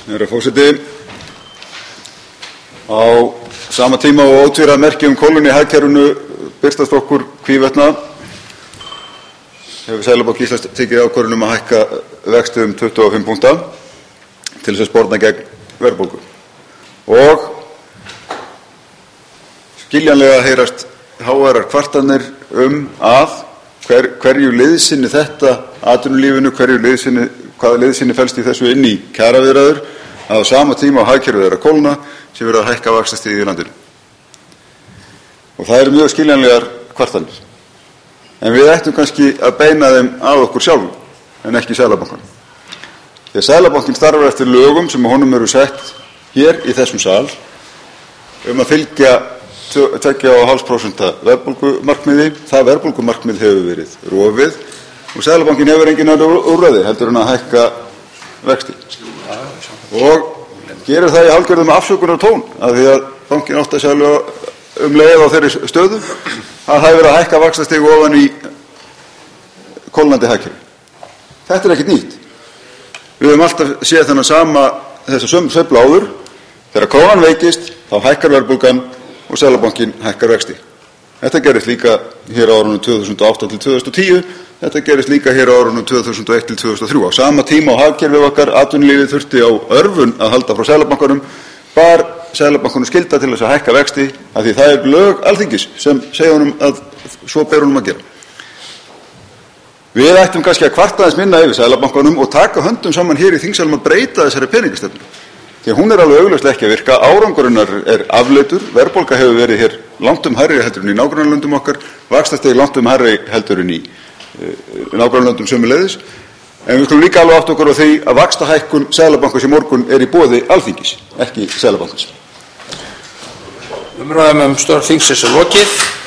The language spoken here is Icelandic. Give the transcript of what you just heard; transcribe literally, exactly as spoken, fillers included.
Herra forseti, á sama tíma og ótvíræð merki um kólnun í hagkerfinu birtast okkur hvívetna hefur Seðlabanki Íslands tekið ákvörðun um að hækka vexti um tuttugu og fimm punkta til þess að sporna gegn verðbólgu. Og skiljanlega heyrast háværar kvartanir um að hver, hverju liðsinni þetta atvinnulífinu, hverju liðsinni, hvaða liðsinni felst í þessu inn í kjaraviðræður, að á sama tíma á hagkerfið er að kólna sem verið að hækka vaxtastig í landinu. Og það eru mjög skiljanlegar kvartanir. En við ættum kannski að beina þeim að okkur sjálfum en ekki Seðlabankanum. Því að Seðlabankinn starfar eftir lögum sem honum eru sett hér í þessum sal um að fylgja tveggja og hálft prósent verðbólgumarkmiði. Það verðbólgumarkmið hefur verið rofið og Seðlabankinn hefur engin önnur úrræði heldur en að hækka vexti. Og gerir það í hálfgerðum afsökunar tón af því að bankinn átti að sjálfa um leið á þeirri stöðu að það hefur verið að hækka vaxtastig ofan í kólnandi hagkerfi. Þetta er ekkert nýtt. Við höfum alltaf séð þennan sama þessa sömu sveiflu áður. Þegar krónan veikist þá hækkar verðbólgan og Seðlabankinn hækkar vexti. Þetta gerist líka hér á árunum tvö þúsund og átta til tvö þúsund og tíu. Þetta gerist líka hér á árunum tvö þúsund og eitt til tvö þúsund og þrjú. Á sama tíma á hagkerfið okkar, atvinnulífið þurfti á örvun að halda frá Seðlabankanum, bar Seðlabankanum skylda til þess að hækka vexti af því það er lög Alþingis sem segja honum að svo ber honum að gera. Við ættum kannski að kvarta aðeins minna yfir Seðlabankanum og taka höndum saman hér í þingsalnum að breyta þessari peningastefnu. Því að hún er alveg augljóslega ekki að virka, árangurinn er afleitur, verðbólga hefur verið hér langt um hærri heldur en í nágrannalöndum okkar, vaxtastig langt um hærri heldur en í nágrannalöndum sömuleiðis. En við skulum líka alveg átta okkur á því að vaxtahækkun Seðlabankans í morgun er í boði Alþingis, ekki Seðlabankans. Umræðum um störf þingsins er lokið.